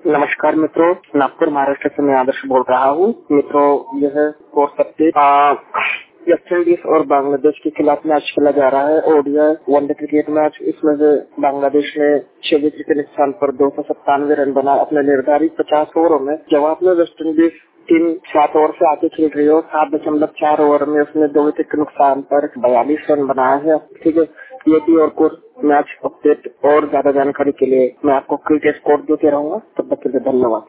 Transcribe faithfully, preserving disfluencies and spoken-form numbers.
नमस्कार मित्रों, नागपुर महाराष्ट्र से मैं आदर्श बोल रहा हूँ। मित्रों, यह स्कोर अपडेट वेस्ट इंडीज और बांग्लादेश के खिलाफ मैच खेला जा रहा है और यह वनडे क्रिकेट मैच। इसमें से बांग्लादेश ने छह विकेट के नुकसान पर दो सौ सत्तानवे रन बना अपने निर्धारित पचास ओवरों में। जवाब में वेस्ट इंडीज टीम सात ओवर से आगे खेल रही हो। सात दशमलव चार ओवर में उसने दो विकेट के नुकसान पर बयालीस रन बनाया है। ठीक है, ये भी और कुछ मैच अपडेट और ज्यादा जानकारी के लिए मैं आपको क्रिकेट स्कोर देते रहूंगा। तब तक के लिए धन्यवाद।